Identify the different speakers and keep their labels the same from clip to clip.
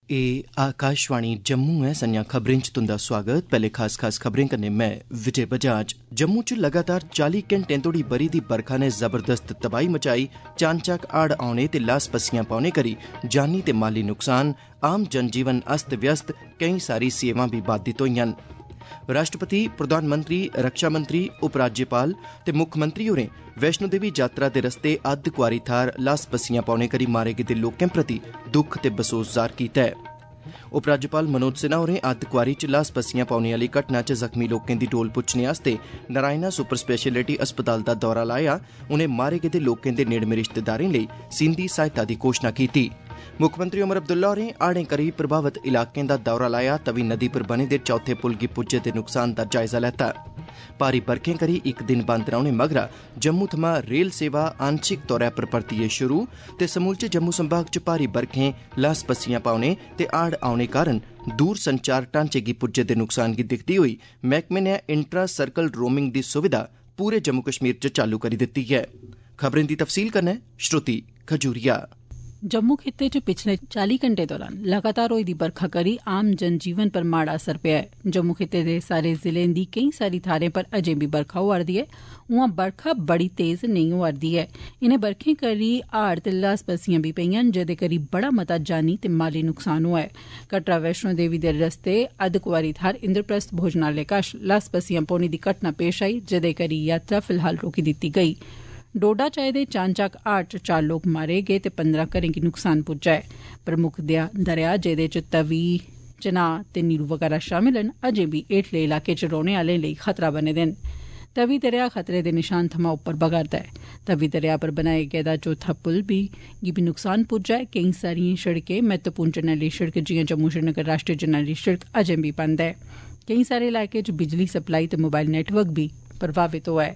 Speaker 1: ए आकाशवाणी जम्मू है। संजा खबरें च तुंदा स्वागत। पहले खास खबरें कन्नै मैं विजय बजाज। जम्मू च लगातार 40 घंटें तोड़ी बरी दी बरखा ने जबरदस्त तबाही मचाई। चानचक हड़ औने ते लास पस्सियां पौने करी जानी ते माली नुकसान, आम जनजीवन अस्त व्यस्त, केई सारी सेवां भी बाधित होईयां। राष्ट्रपति, प्रधानमंत्री, रक्षा मंत्री, उपराज्यपाल ते मुक्खमंत्री होरें वैष्णो देवी यात्रा दे रस्ते अद्ध कुआरी थार लास पस्सियां पौने करी मारे गेदे लोकें प्रति दुख ते बसोस जाह्र कीता ऐ। उपराज्यपाल मनोज सिन्हा होरें अद्ध कुआरी च लास पस्सियां पौने आली घटना च जख्मी लोकें दी डोल पुच्छने आस्ते नारायणा सुपर स्पेशलिटी अस्पताल दा दौरा लाया। उनें मारे गेदे लोकें दे नेड़मे रिश्तेदारें लेई सींधी सहायता दी घोषणा कीती। मुक्खमंत्री उमर अब्दुल्ला होरें हाड़ें करी प्रभावित इलाकें दा दौरा लाया। तवी नदी पर बने दे चौथे पुल गी पुज्जे दे नुकसान दा जायजा लैता। भारी बरखें करी इक दिन बंद रौहने मगरा जम्मू थमां रेल सेवा आंशिक तौरा पर परतियै शुरू ते समूलचे जम्मू संभाग च भारी बरखें लास पस्सियां पौने ते हाड़ औने कारण दूर संचार ढांचे गी पुज्जे दे नुकसान गी दिखदे होई मैह्कमे ने इंट्रा सर्कल रोमिंग दी सुविधा पूरे जम्मू कश्मीर च चालू करी दित्ती ऐ। खबरें दी तफसील कन्नै श्रुति खजूरिया।
Speaker 2: जम्मू खित्ते च पिछले 40 घंटे दौरान लगातार होई दी बरखा करी आम जनजीवन पर माड़ा असर पेआ ऐ। जम्मू खित्ते दे सारे जिलें दी केई सारी थाहरें पर अजें बी बरखा होआ'रदी ऐ। उआं बरखा बड़ी तेज नेईं होआ'रदी ऐ। इनें बरखें करी हाड़ ते लास पस्सियां बी पेईयां न, जेदे करी बड़ा मता जानी ते माली नुकसान होआ ऐ। कटरा वैष्णो देवी दे रस्ते अद्ध कुआरी थाहर इंद्रप्रस्थ भोजनालय कश लास पस्सियां पौने दी घटना पेश आई, जेदे करी यात्रा फिलहाल रोकी दित्ती गेई। डोडा चाए दे चानचक हाड़ च 4 लोक मारे गे ते 15 घरें गी नुकसान पुज्जा ऐ। प्रमुख दरेया जेदे च तवी, चनाह ते नीरू वगैरा शामिल न, अजें बी हेठले इलाके च रौहने आलें लेई खतरा बने दे न। तवी दरेया खतरे दे निशान थमां उप्पर बगा'रदा ऐ। तवी दरेया पर बनाए गेदा चौथा पुल गी बी नुकसान पुज्जा ऐ। केई सारियें सड़कें, महत्वपूर्ण जरनैली सड़क जियां जम्मू श्रीनगर राष्ट्रीय जरनैली सड़क अजें बी बंद ऐ। केई सारे इलाकें च बिजली सप्लाई ते मोबाइल नेटवर्क बी प्रभावित होआ ऐ।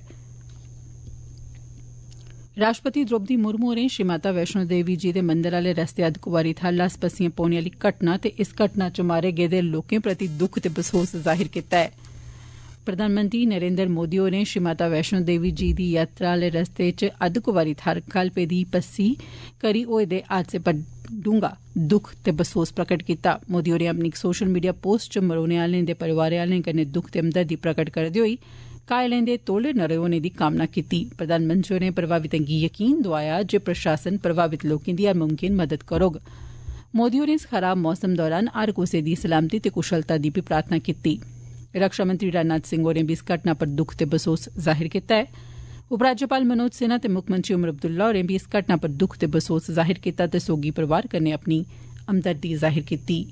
Speaker 2: राष्ट्रपति द्रौपदी मुर्मू होरें श्री माता वैष्णो देवी जी दे मंदर आले रस्ते अद्द कुआरी थाहर लास पस्सियां पौने आली घटना ते इस घटना च मारे गेदे लोकें प्रति दुख ते बसोस जाहिर कीता ऐ। प्रधानमंत्री नरेन्द्र मोदी होरें श्री माता वैष्णो देवी जी दी यात्रा आले रस्ते च अद्द कुआरी थाहर कल पेदी पस्सी करी होए दे हादसे पर डूंगा दुख ते बसोस प्रकट कीता। मोदी होरें अपनी इक सोशल मीडिया पोस्ट च मरोने आलें दे परिवारें आलें कन्नै दुख ते हमदर्दी प्रकट करदे होई घायलें दे तौले नरे होने दी कामना कीती। प्रधानमंत्री होरें प्रभावितें गी यकीन दोआया जे प्रशासन प्रभावित लोकें दी हर मुमकिन मदद करोग। मोदी होरें इस खराब मौसम दौरान हर कुसै दी सलामती ते कुशलता दी बी प्रार्थना कीती। रक्षा मंत्री राजनाथ सिंह होरें बी इस घटना पर दुख ते बसोस जाहिर कीता ऐ। उपराज्यपाल मनोज सिन्हा ते मुक्खमंत्री उमर अब्दुल्ला होरें बी इस घटना पर दुख ते बसोस जाहिर कीता ते सोगी परिवार कन्नै अपनी हमदर्दी जाहिर कीती।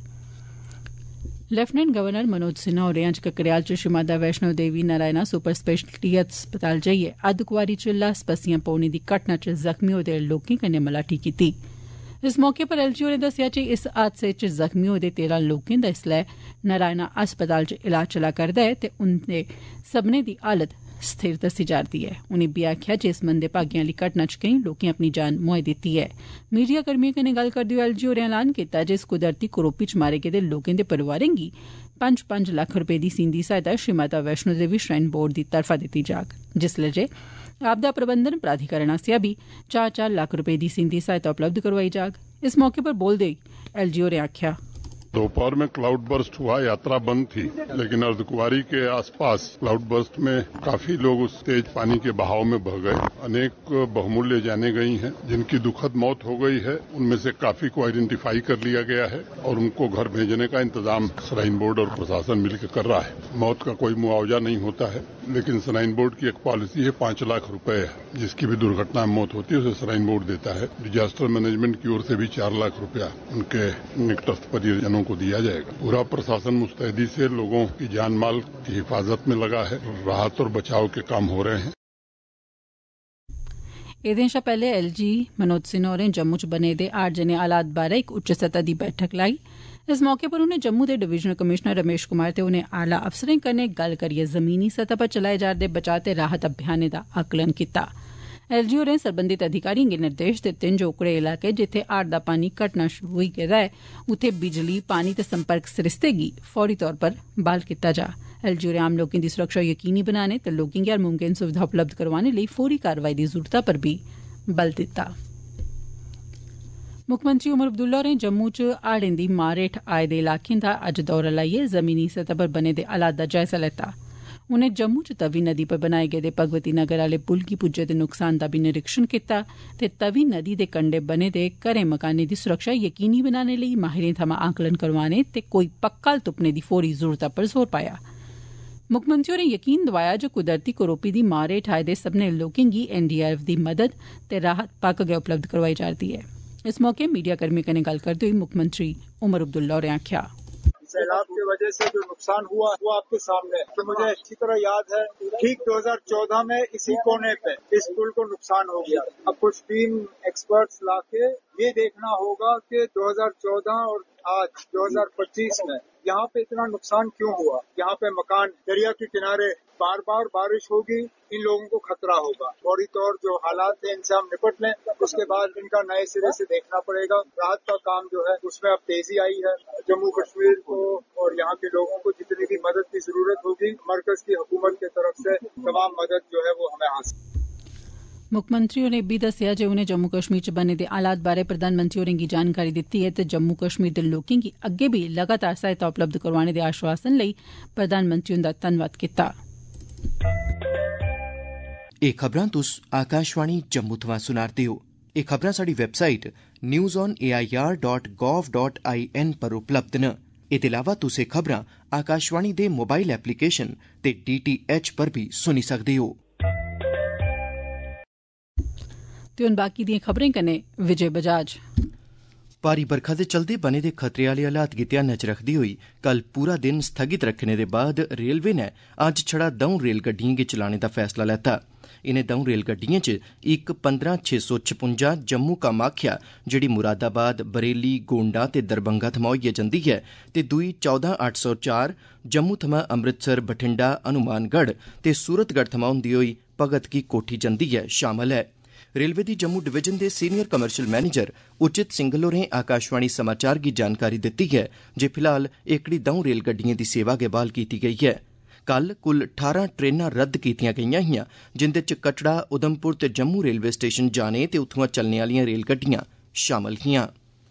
Speaker 2: लेफ्टिनेंट गवर्नर मनोज सिन्हा होरें अज्ज ककरेयाल च श्री माता वैष्णो देवी नारायणा सुपर स्पेशलिटी अस्पताल जाइयै अद्द कुआरी च लास पस्सियां पौने दी घटना च जख्मी होए दे लोकें कन्नै मलाटी कीती। इस मौके पर एलजी होरें दस्सेआ जे इस हादसे च जख्मी होए दे 13 लोकें दा इसलै नारायणा अस्पताल च इलाज चला करदा ऐ ते उन्दे सब्बनें दी हालत स्थिर दस्सी जा'रदी ऐ। उनें बी आखेआ जे इस मंदे भागें आली घटना च केईं लोकें अपनी जान मुहाई दित्ती ऐ। मीडिया कर्मियें कन्नै गल्ल करदे होई एलजी होरें ऐलान कीता जे इस कुदरती करोपी च मारे गेदे लोकें दे परिवारें गी 5-5 लक्ख रपे दी सींधी सहायता श्री माता वैष्णो देवी श्राइन बोर्ड दी तरफा दित्ती जाग, जिसलै जे आपदा प्रबंधन प्राधिकरण आसेआ बी 4-4 लक्ख रपे दी सींधी सहायता उपलब्ध करवाई जाग। इस मौके पर बोलदे होई एलजी होरें आखेआ,
Speaker 3: दोपहर में क्लाउड बर्स्ट हुआ, यात्रा बंद थी, लेकिन अर्धकुंवारी के आसपास क्लाउड बर्स्ट में काफी लोग उस तेज पानी के बहाव में बह गए। अनेक बहुमूल्य जाने गई हैं, जिनकी दुखद मौत हो गई है। उनमें से काफी को आइडेंटिफाई कर लिया गया है और उनको घर भेजने का इंतजाम श्राइन बोर्ड और प्रशासन मिलकर कर रहा है। मौत का कोई मुआवजा नहीं होता है, लेकिन श्राइन बोर्ड की एक पॉलिसी है 5 लाख रुपए, जिसकी भी दुर्घटना में मौत होती है उसे श्राइन बोर्ड देता है। डिजास्टर मैनेजमेंट की ओर से भी 4 लाख रुपया उनके निकटस्थ परिजनों को दिया जाएगा। पूरा प्रशासन मुस्तैदी से लोगों की जान माल की हिफाजत में लगा है। राहत और बचाव के काम हो रहे हैं।
Speaker 2: एह्दे शा पैह्ले एलजी मनोज सिन्हा होरें जम्मू च बने दे हाड़ जने हालात बारै इक उच्च सतह दी बैठक लाई। इस मौके पर उनें जम्मू दे डिवीजनल कमिशनर रमेश कुमार ते उनें आला अफसरें कन्नै गल्ल करियै जमीनी सतह पर चलाए जा'रदे बचाव ते राहत अभियानें दा आकलन कीता। एलजी होरें सरबंधित अधिकारिएं गी निर्देश दित्ते न जे ओकड़े इलाके जित्थै हाड़ दा पानी घटना शुरू होई गेदा ऐ, उत्थै बिजली, पानी ते संपर्क सरिस्ते गी फौरी तौर पर बहाल कीता जा। एलजी होरें आम लोकें दी सुरक्षा यकीनी बनाने ते लोकें गी हर मुमकिन सुविधा उपलब्ध करोआने लेई फौरी कारवाई दी जरूरता पर बी बल दित्ता। मुक्खमंत्री उमर अब्दुल्ला होरें जम्मू च हाड़ें दी मार हेठ आए दे इलाकें दा अज्ज दौरा लाइयै जमीनी सतह पर बने दे हालात दा जायजा लैता। उनें जम्मू च तवी नदी पर बनाए गेदे भगवती नगर आले पुल गी पुज्जे दे नुकसान दा बी निरीक्षण कीता ते तवी नदी दे कंढे बने दे घरें मकानें दी सुरक्षा यकीनी बनाने लेई माहिरें थमां आकलन करोआने ते कोई पक्का तुप्पने दी फौरी जरूरता पर जोर पाया। मुक्खमंत्री होरें यकीन दोआया जे कुदरती करोपी दी मार हेठ आए दे सब्बनें लोकें गी NDRF दी मदद ते राहत पक्क गै उपलब्ध करवाई जा'रदी ऐ। इस मौके मीडिया कर्मियों कन्नै गल्ल करदे होई मुक्खमंत्री उमर अब्दुल्ला होरें आखेआ,
Speaker 4: सैलाब की वजह से जो नुकसान हुआ वो आपके सामने है। तो मुझे अच्छी तरह याद है, ठीक 2014 में इसी कोने पे इस पुल को नुकसान हो गया। अब कुछ टीम एक्सपर्ट्स लाके ये देखना होगा कि 2014 और आज 2025 में यहाँ पे इतना नुकसान क्यों हुआ। यहाँ पे मकान दरिया के किनारे, बार बार बारिश होगी, इन लोगों को खतरा होगा। फौरी तौर जो हालात है इनसे हम निपट लें, उसके बाद इनका नए सिरे से देखना पड़ेगा। राहत का काम जो है उसमें अब तेजी आई है। जम्मू कश्मीर को और यहाँ के लोगों को जितनी भी मदद की जरूरत होगी, मरकज की हुकूमत की तरफ से तमाम मदद जो है वो हमें हासिल।
Speaker 2: मुक्खमंत्री होरें बी दस्सेआ जे उनें जम्मू कश्मीर च बने दे हालात बारै प्रधानमंत्री होरें गी जानकारी दित्ती ऐ ते जम्मू कश्मीर दे लोकें गी अग्गे बी लगातार सहायता उपलब्ध करोआने दे आश्वासन लेई प्रधानमंत्री हुंदा धन्नवाद कीता।
Speaker 1: एह् खबरां तुस आकाशवाणी जम्मू थमां सुना'रदे ओ। एह् खबरां साढ़ी वैबसाइट newsonair.gov.in पर उपलब्ध न। एह्दे अलावा तुस एह् खबरां आकाशवाणी दे मोबाइल एप्लीकेशन ते DTH पर बी सुनी सकदे ओ।
Speaker 2: ते हुन बाकी दियें खबरें कन्नै विजय बजाज।
Speaker 1: भारी बरखा दे चलदे बने दे खतरे आले हालात गी ध्यानै च रखदे होई कल पूरा दिन स्थगित रक्खने दे बाद रेलवे नै अज्ज छड़ा द'ऊं रेलगड्डियें गी चलाने दा फैसला लैता। इनें द'ऊं रेलगड्डियें च इक 15656 जम्मू कामाख्या जेहड़ी मुरादाबाद, बरेली, गोंडा ते दरभंगा थमां होइयै जंदी ऐ ते दुई 14804 जम्मू थमां अमृतसर, बठिंडा, हनुमानगढ़ ते सूरतगढ़ थमां होंदी होई भगत की कोठी जंदी ऐ शामल ऐ। रेलवे दी जम्मू डिवीजन दे senior commercial manager Uchit Singhal होरें आकाशवाणी समाचार गी जानकारी दित्ती है जे फिलहाल एह्कड़ी द'ऊं रेलगड्डियें दी सेवा गै बहाल कीती गेई ऐ। कल कुल 18 ट्रेनां रद्द कीतियां गेईयां हियां जिंदे च कटड़ा, उधमपुर ते जम्मू रेलवे स्टेशन जाने ते उत्थुआं चलने आलियां रेलगड्डियां शामल हियां।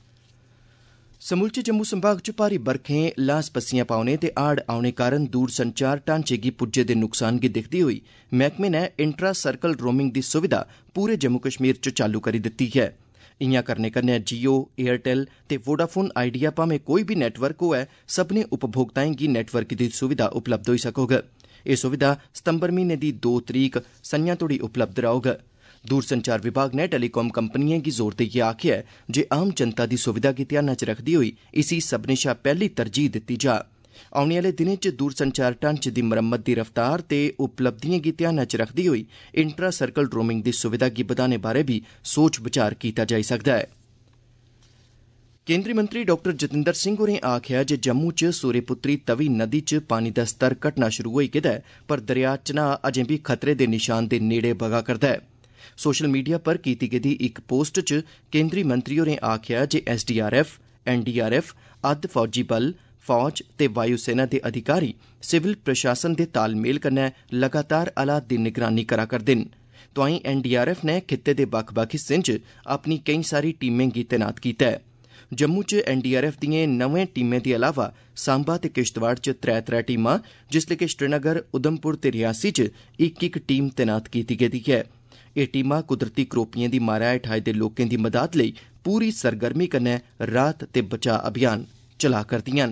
Speaker 1: समूलचे जम्मू संभाग च भारी बरखें, ल्हास पस्सियां पौने ते हाड़ औने कारण दूर संचार ढांचे गी पुज्जे दे नुकसान गी दिखदे होई मैह्कमे नै इंट्रा सर्कल रोमिंग दी सुविधा पूरे जम्मू कश्मीर च चालू करी दित्ती ऐ। इयां करने कन्नै जियो, एयरटेल ते वोडाफोन आइडिया भामें कोई बी नेटवर्क होऐ, सब्भनें उपभोक्ताएं गी नेटवर्क दी सुविधा उपलब्ध होई सकोग। एह् सुविधा सितंबर म्हीने दी 2 तरीक संञा तोड़ी उपलब्ध रौह्ग। दूरसंचार विभाग ने टेलीकॉम कंपनियें गी जोर देइयै आखेआ ऐ जे आम जनता दी सुविधा गी ध्याना च रखदे होई इसी सब्भनें शा पैह्ली तरजीह दित्ती जा। औने आह्ले दिनें च दूरसंचार ढांचे दी मरम्मत दी रफ्तार ते उपलब्धियें गी ध्याना च रखदे होई इंट्रा सर्कल रोमिंग दी सुविधा गी बधाने बारै बी सोच विचार कीता जाई सकदा ऐ। केंद्री मंत्री डॉक्टर जितेंद्र सिंह होरें आखेआ जे जम्मू च सूर्यपुत्री तवी नदी च पानी दा स्तर घटना शुरू होई गेदा ऐ, पर दरिया चनाऽ अजें बी खतरे दे निशान दे नेड़े बगा करदा ऐ। सोशल मीडिया पर कीती गेदी इक पोस्ट च केंद्री मंत्री होरें आखेआ जे SDRF, NDRF, अद्ध फौजी बल, फौज ते वायुसेना दे अधिकारी सिविल प्रशासन दे तालमेल कन्नै लगातार हालात दी निगरानी करा करदे न। तोआईं NDRF नै खित्ते दे बक्ख-बक्ख हिस्सें च अपनी केईं सारी टीमें गी तैनात कीता ऐ। जम्मू च NDRF दिएं 9 टीमें दे अलावा सांबा ते किश्तवाड़ च 3-3 टीमां, जिसलै कि श्रीनगर, उधमपुर ते रियासी च इक-इक टीम तैनात कीती गेदी ऐ। एह् टीमां कुदरती करोपिएं दी मारै हेठ आए दे लोकें दी मदाद लेई पूरी सरगर्मी कन्नै राहत ते बचाऽ अभियान चला करदियां न।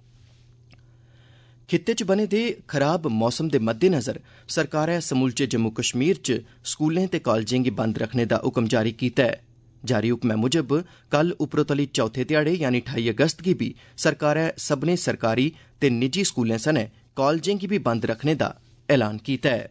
Speaker 1: खित्ते च बने दे खराब मौसम दे मद्देनज़र सरकारै समूलचे जम्मू कश्मीर च स्कूलें ते कालजें गी बंद रखने दा हुक्म जारी कीता ऐ। जारी हुक्मै मुजब कल उपरोतली चौथे ध्याड़े यानी 28 अगस्त गी बी सरकारै सब्भनें सरकारी ते निजी स्कूलें सने कालजें गी बी बंद रखने दा ऐलान कीता ऐ।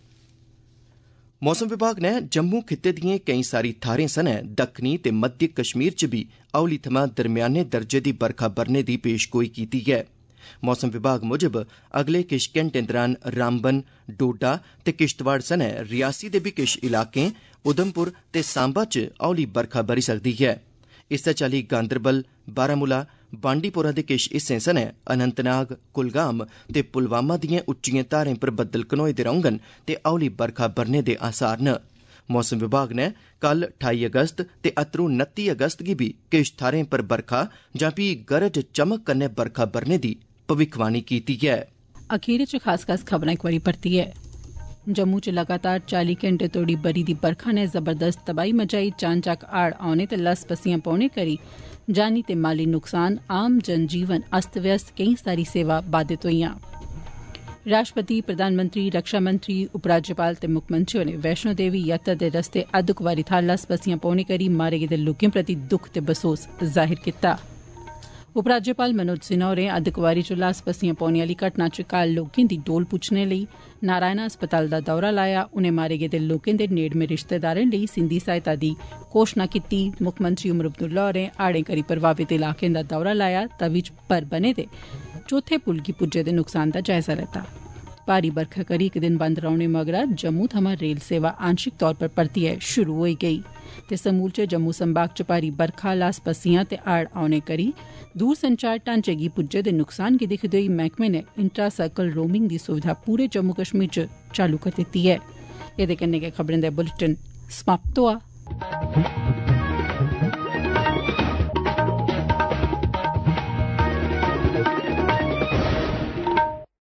Speaker 1: मौसम विभाग ने जम्मू खित्ते दिएं केईं सारी थाह्रें सने दक्खनी ते मध्य कश्मीर च बी हौली थमां दरम्याने दर्जे दी बरखा बरने दी पेशगोई कीती ऐ। मौसम विभाग मुजब अगले किश घैंटें दौरान रामबन, डोडा ते किश्तवाड़ सने रियासी दे बी किश इलाकें, उधमपुर ते सांबा च हौली बरखा बरी सकदी ऐ। इस्सै चाल्ली गांदरबल, बारामूला, बांडीपोरा दे किश हिस्सें सने अनंतनाग, कुलगाम ते पुलवामा दिएं उच्चिएं धारें पर बद्दल घनोए दे रौह्ङन ते हौली बरखा बरने दे आसार न। मौसम विभाग ने कल 28 अगस्त ते अत्तरूं 29 अगस्त गी भी किश थाह्रें पर बरखा जां फ्ही गरज चमक कन्नै बरखा बरने दी भविक्खवाणी कीती ऐ।
Speaker 2: अखीर च खास खबरां एक बारी परतियै। जम्मू च लगातार 40 घैंटे तोड़ी बरी दी बरखा ने जबरदस्त तबाही मचाई। चानचक्क हाड़ औने ते लस पस्सियां पौने करी जानी ते माली नुकसान, आम जनजीवन अस्त व्यस्त, केईं सारी सेवा बाधित होईयां। राष्ट्रपति, प्रधानमंत्री, रक्षा मंत्री, उपराज्यपाल ते मुक्खमंत्री होरें वैष्णो देवी यात्रा दे रस्ते अद्ध कुवारी थाह्र लस पस्सियां पौने करी मारे गेदे लोकें प्रति दुख ते बसोस जाहिर कीता। उपराज्यपाल मनोज सिन्हा होरें अद्ध कुवारी च लस पस्सियां पौने आली घटना च घायल लोकें दी डोल पुच्छने लेई नारायणा अस्पताल दा दौरा लाया। उनें मारे गेदे लोकें दे नेड़मे रिश्तेदारें लेई सिंधी सहायता दी घोषणा कीती। मुक्खमंत्री उमर अब्दुल्ला होरें हाड़ें करी प्रभावित इलाकें दा दौरा लाया। तवी च भर बने दे चौथे पुल गी पुज्जे दे नुकसान दा जायजा लैता। भारी बरखा करी इक दिन बंद रौहने मगरा जम्मू थमां रेल सेवा आंशिक तौर पर परतियै शुरू होई गेई ते समूलचे जम्मू संभाग च भारी बरखा, लस पस्सियां ते हाड़ औने करी दूर संचार ढांचे गी पुज्जे दे नुकसान गी दिक्खदे होई मैह्कमे ने इंट्रा सर्कल रोमिंग दी सुविधा पूरे जम्मू कश्मीर च चालू करी दित्ती ऐ। एह्दे कन्नै गै खबरें दा बुलेटिन समाप्त होआ।